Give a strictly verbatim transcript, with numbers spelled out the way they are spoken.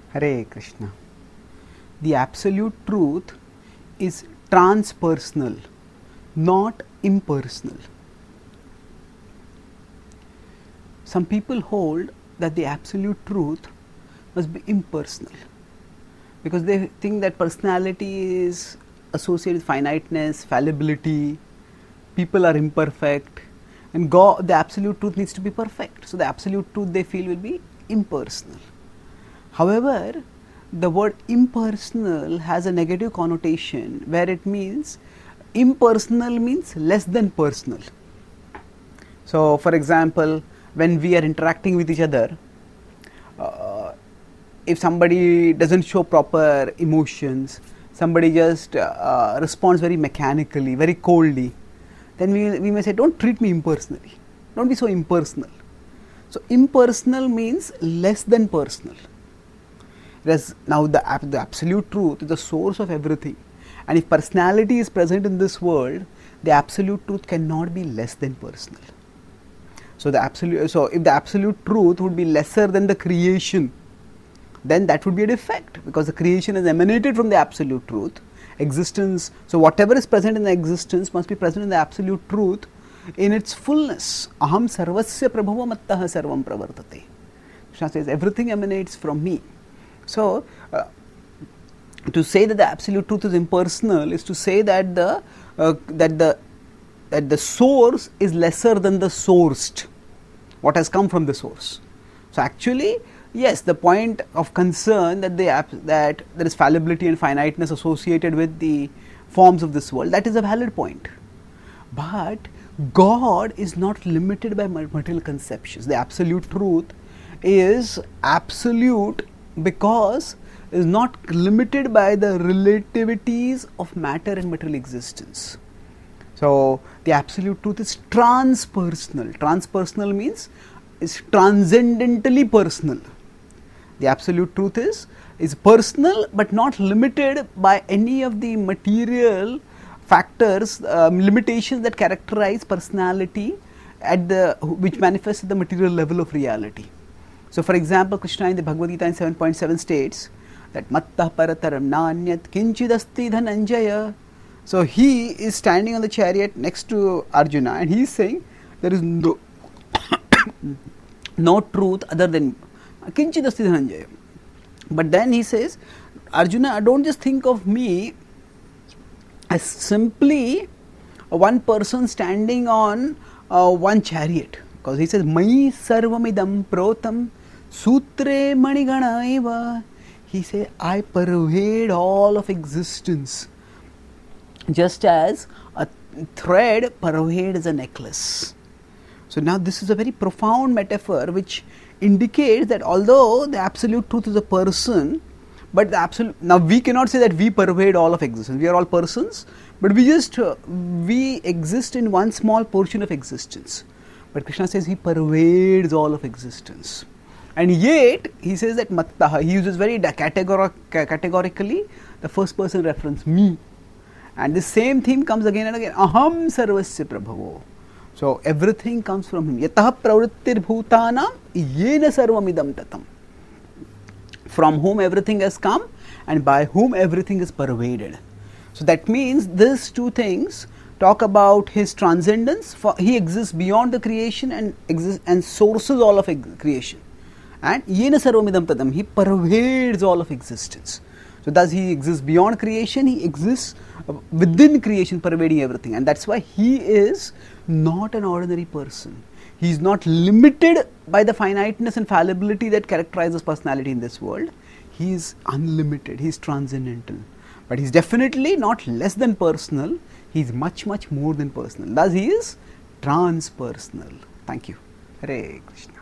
Hare Krishna. The absolute truth is transpersonal, not impersonal. Some people hold that the absolute truth must be impersonal because they think that personality is associated with finiteness, fallibility, people are imperfect, and God, the absolute truth needs to be perfect. So the absolute truth they feel will be impersonal. However, the word impersonal has a negative connotation where it means impersonal means less than personal. So, for example, when we are interacting with each other, uh, if somebody doesn't show proper emotions, somebody just uh, responds very mechanically, very coldly, then we, we may say, don't treat me impersonally, don't be so impersonal. So, impersonal means less than personal. Whereas now the, the absolute truth is the source of everything, and if personality is present in this world, the absolute truth cannot be less than personal. So the absolute, so if the absolute truth would be lesser than the creation, then that would be a defect, because the creation is emanated from the absolute truth. Existence, so whatever is present in the existence must be present in the absolute truth in its fullness. Aham sarvasya prabhava mattaha sarvam pravartate. Krishna says everything emanates from me. So, uh, to say that the absolute truth is impersonal is to say that the uh, that the that the source is lesser than the sourced, what has come from the source. So, actually, yes, the point of concern that the that there is fallibility and finiteness associated with the forms of this world, that is a valid point. But God is not limited by material conceptions. The absolute truth is absolute because it is not limited by the relativities of matter and material existence. So, the absolute truth is transpersonal. Transpersonal means is transcendently personal. The absolute truth is is personal but not limited by any of the material factors, um, limitations that characterize personality at the which manifests at the material level of reality. So, for example, Krishna in the Bhagavad Gita in seven point seven states that mattah parataram nanyat kinchidasti dhananjaya. So, he is standing on the chariot next to Arjuna and he is saying there is no no truth other than kinchidasti dhananjaya. But then he says, Arjuna, don't just think of me as simply one person standing on uh, one chariot, because he says Mai sarvamidam protam sutre manigana eva. He says I pervade all of existence, just as a thread pervades a necklace. So now this is a very profound metaphor which indicates that although the absolute truth is a person, but the absolute, now we cannot say that we pervade all of existence. We are all persons, but we just uh, we exist in one small portion of existence. But Krishna says he pervades all of existence, and yet he says that mattaha. He uses very categoric, categorically the first person reference, me, and the same theme comes again and again. Aham sarvasya prabhavo. So everything comes from him. Yatah pravrittir bhutanam yena sarvamidam tatam. From whom everything has come and by whom everything is pervaded. So that means these two things talk about his transcendence. For he exists beyond the creation and exists and sources all of creation. And yena sarvamidam tatam, he pervades all of existence. So thus he exists beyond creation, he exists within creation, pervading everything. And that's why he is not an ordinary person. He is not limited by the finiteness and fallibility that characterizes personality in this world. He is unlimited, he is transcendental. But he is definitely not less than personal, he is much, much more than personal. Thus he is transpersonal. Thank you. Hare Krishna.